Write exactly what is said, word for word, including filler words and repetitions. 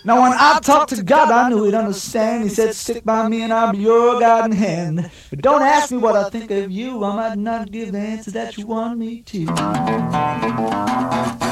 Now when I talked to God, I knew he'd understand. He said, stick by me and I'll be your guiding hand. But don't ask me what I think of you. I might not give the answer that you want me to.